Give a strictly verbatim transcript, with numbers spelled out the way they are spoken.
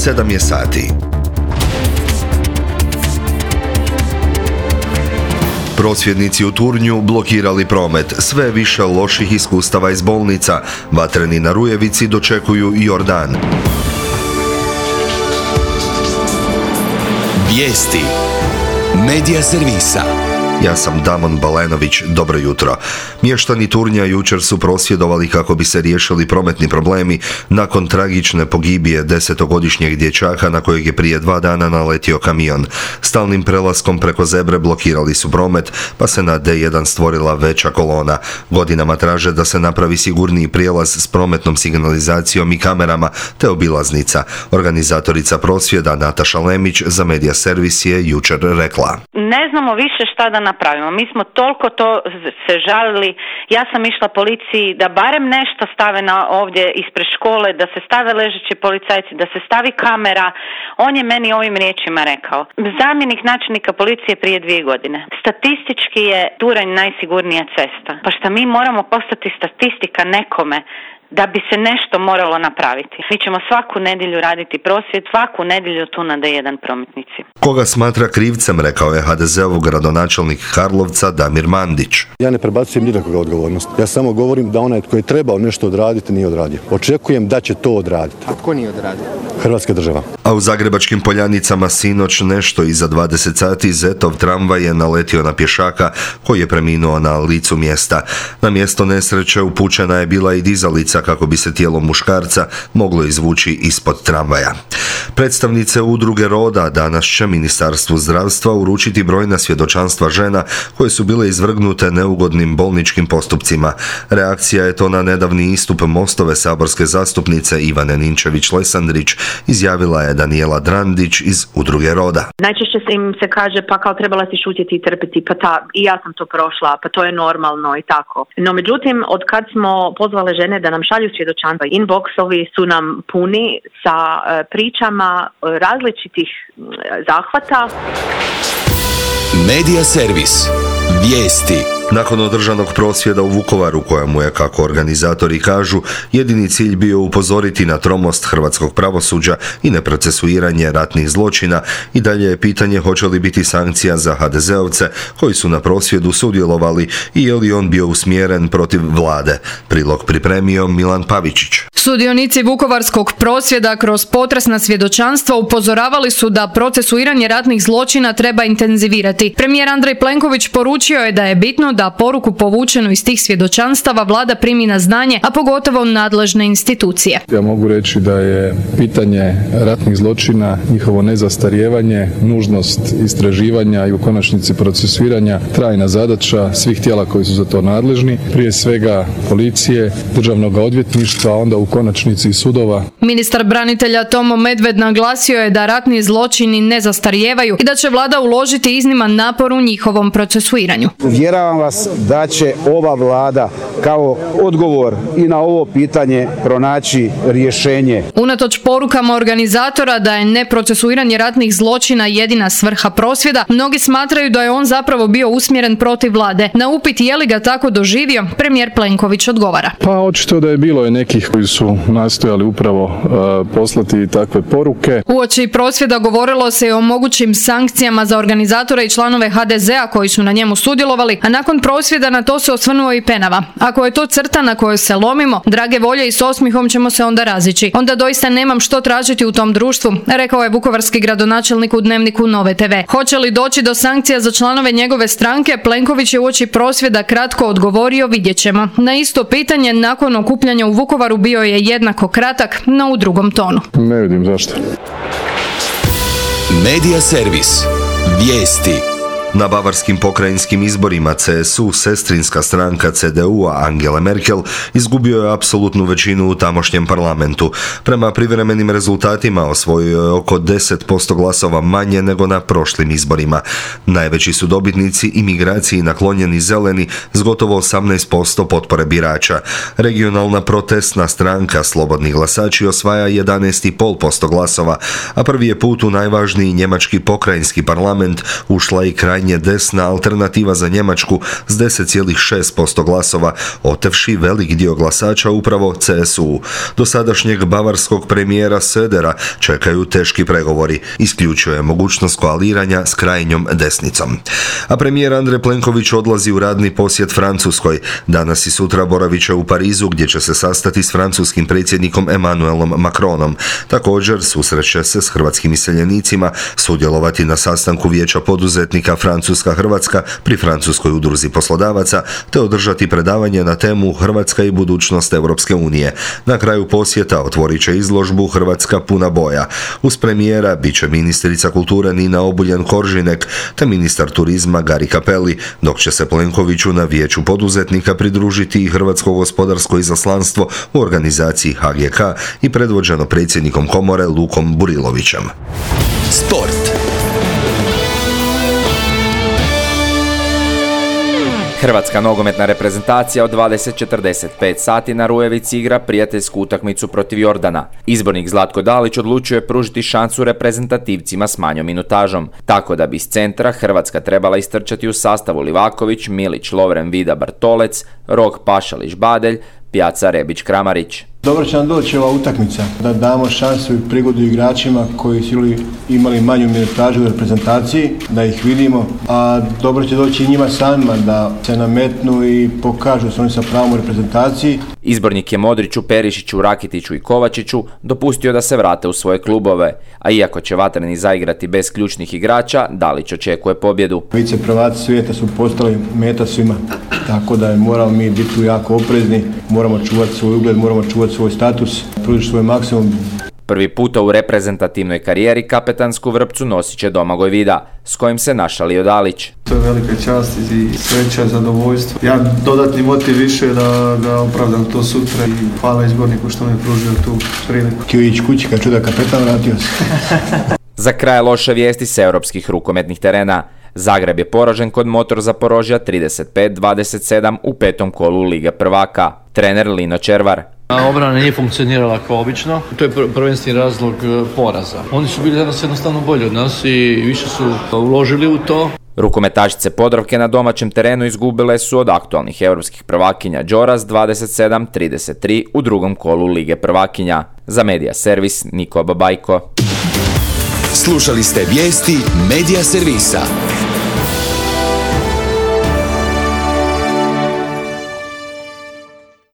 sedam je sati. Prosvjednici u Turnju blokirali promet. Sve više loših iskustava iz bolnica. Vatreni na Rujevici dočekuju i Jordan. Vijesti Medija servisa. Ja sam Damon Balenović, dobro jutro. Mještani Turnja jučer su prosvjedovali kako bi se riješili prometni problemi nakon tragične pogibije desetogodišnjeg dječaka na kojeg je prije dva dana naletio kamion. Stalnim prelaskom preko zebre blokirali su promet, pa se na D jedan stvorila veća kolona. Godinama traže da se napravi sigurniji prijelaz s prometnom signalizacijom i kamerama te obilaznica. Organizatorica prosvjeda Nataša Lemić za Medija servis je jučer rekla: Ne znamo više šta da napravimo. Mi smo toliko to se žalili. Ja sam išla policiji da barem nešto stave na ovdje ispred škole, da se stave ležeći policajci, da se stavi kamera. On je meni ovim riječima rekao. Zamjenik načelnika policije prije dvije godine. Statistički je Turanj najsigurnija cesta. Pa šta mi moramo postati statistika nekome da bi se nešto moralo napraviti. Mi ćemo svaku nedjelju raditi prosvjed, svaku nedjelju tu na D jedan prometnici. Koga smatra krivcem, rekao je H D Z-ov gradonačelnik Karlovca Damir Mandić. Ja ne prebacujem nikakvu odgovornost. Ja samo govorim da onaj tko je trebao nešto odraditi nije odradio. Očekujem da će to odraditi. A tko nije odradio? Hrvatska država. A u Zagrebačkim Poljanicama sinoć nešto iza dvadeset sati Zetov tramvaj je naletio na pješaka koji je preminuo na licu mjesta. Na mjesto nesreće upućena je bila i dizalica kako bi se tijelo muškarca moglo izvući ispod tramvaja. Predstavnice udruge Roda danas će Ministarstvu zdravstva uručiti brojna svjedočanstva žena koje su bile izvrgnute neugodnim bolničkim postupcima. Reakcija je to na nedavni istup Mostove saborske zastupnice Ivane Ninčević-Lesandrić, izjavila je Danijela Drandić iz udruge Roda. Najčešće se im se kaže pa kao trebala si šutjeti i trpiti, pa ta, i ja sam to prošla, pa to je normalno i tako. No međutim, od kad smo pozvale žene da nam šalju svjedočanstva, inboxovi su nam puni sa e, pričama različitih zahvata. Medija servis. Vijesti. Nakon održanog prosvjeda u Vukovaru, kojemu je, kako organizatori kažu, jedini cilj bio upozoriti na tromost hrvatskog pravosuđa i neprocesuiranje ratnih zločina, i dalje je pitanje hoće li biti sankcija za H D Z-ovce koji su na prosvjedu sudjelovali i je li on bio usmjeren protiv vlade. Prilog pripremio Milan Pavičić. Sudionici vukovarskog prosvjeda kroz potresna svjedočanstva upozoravali su da procesuiranje ratnih zločina treba intenzivirati. Premijer Andrej Plenković poručio je da je bitno da poruku povučenu iz tih svjedočanstava vlada primi na znanje, a pogotovo nadležne institucije. Ja mogu reći da je pitanje ratnih zločina, njihovo nezastarijevanje, nužnost istraživanja i u konačnici procesuiranja trajna zadaća svih tijela koji su za to nadležni, prije svega policije, državnog odvjetništva, a onda u konačnici i sudova. Ministar branitelja Tomo Medved naglasio je da ratni zločini ne zastarijevaju i da će vlada uložiti izniman napor u njihovom procesuiranju. Uvjeravam vas da će ova vlada kao odgovor i na ovo pitanje pronaći rješenje. Unatoč porukama organizatora da je neprocesuiranje ratnih zločina jedina svrha prosvjeda, mnogi smatraju da je on zapravo bio usmjeren protiv vlade. Na upit je li ga tako doživio, premijer Plenković odgovara. Pa očito da je bilo i nekih koji su nastojali upravo uh, poslati takve poruke. Uoči prosvjeda govorilo se i o mogućim sankcijama za organizatore i članove H D Z-a koji su na njemu sudjelovali, a nakon prosvjeda na to se osvrnuo i Penava. Ako je to crta na kojoj se lomimo, drage volje i s osmihom ćemo se onda razići. Onda doista nemam što tražiti u tom društvu, rekao je vukovarski gradonačelnik u Dnevniku Nove te ve. Hoće li doći do sankcija za članove njegove stranke, Plenković je uoči prosvjeda kratko odgovorio, vidjet ćemo. Na isto pitanje nakon okupljanja u Vukovaru bio je jednako kratak, no u drugom tonu. Ne vidim zašto. Medija servis. Vijesti. Na bavarskim pokrajinskim izborima C S U, sestrinska stranka C D U-a Angele Merkel, izgubio je apsolutnu većinu u tamošnjem parlamentu. Prema privremenim rezultatima osvojio je oko deset posto glasova manje nego na prošlim izborima. Najveći su dobitnici imigraciji naklonjeni zeleni s gotovo osamnaest posto potpore birača. Regionalna protestna stranka Slobodni glasači osvaja jedanaest zarez pet posto glasova, a prvi je put u najvažniji njemački pokrajinski parlament ušla i krajnja krajnje desna alternativa za Njemačku s deset zarez šest posto glasova, otevši velik dio glasača upravo C S U. Dosadašnjeg bavarskog premijera Södera čekaju teški pregovori, isključuje mogućnost koaliranja s krajnjom desnicom. A premijer Andrej Plenković odlazi u radni posjet Francuskoj. Danas i sutra boravit će u Parizu gdje će se sastati s francuskim predsjednikom Emmanuelom Macronom. Također susreće se s hrvatskim iseljenicima, sudjelovati na sastanku Vijeća poduzetnika Francuska-Hrvatska pri Francuskoj udruzi poslodavaca, te održati predavanje na temu Hrvatska i budućnost Europske unije. Na kraju posjeta otvorit će izložbu Hrvatska puna boja. Uz premijera bit će ministrica kulture Nina Obuljen-Koržinek te ministar turizma Gari Cappelli, dok će se Plenkoviću na Vijeću poduzetnika pridružiti i Hrvatsko gospodarsko izaslanstvo u organizaciji H G K i predvođeno predsjednikom komore Lukom Burilovićem. Sport. Hrvatska nogometna reprezentacija od dvadeset četrdeset pet sati na Rujevici igra prijateljsku utakmicu protiv Jordana. Izbornik Zlatko Dalić odlučio je pružiti šansu reprezentativcima s manjom minutažom, tako da bi iz centra Hrvatska trebala istrčati u sastavu Livaković, Milić, Lovren, Vida, Bartolec, Rok, Pašalić, Badelj, Pjaca, Rebić, Kramarić. Dobro će nam doći ova utakmica, da damo šansu i prigodu igračima koji su imali manju minutažu u reprezentaciji, da ih vidimo, a dobro će doći i njima samima da se nametnu i pokažu se oni sa pravom u reprezentaciji. Izbornik je Modriću, Perišiću, Rakitiću i Kovačiću dopustio da se vrate u svoje klubove, a iako će vatreni zaigrati bez ključnih igrača, Dalić očekuje pobjedu. Vice prvaci svijeta su postali meta svima, tako da moramo mi biti tu jako oprezni, moramo čuvati svoj ugled, moramo čuvati svoj status, pružiti svoj maksimum. Prvi puta u reprezentativnoj karijeri kapetansku vrpcu nosit će Domagoj Vida, s kojim se našalio Dalić. To je velika čast i sreća, zadovoljstvo. Ja dodatni motiv više da, da opravdam to sutra i hvala izborniku što mi je pružio tu priliku. Htio ići kući kad čuda kapetan, vratio se. Za kraj loše vijesti s europskih rukometnih terena. Zagreb je poražen kod Motor Zaporožja trideset pet dvadeset sedam u petom kolu Lige prvaka. Trener Lino Červar. Obrana nije funkcionirala kao obično, to je prvenstveni razlog poraza. Oni su bili danas jednostavno bolji od nas i više su uložili u to. Rukometašice Podravke na domaćem terenu izgubile su od aktualnih europskih prvakinja Đoras dvadeset sedam trideset tri u drugom kolu Lige prvakinja. Za Medija Servis Niko Babajko. Slušali ste vijesti Medija Servisa.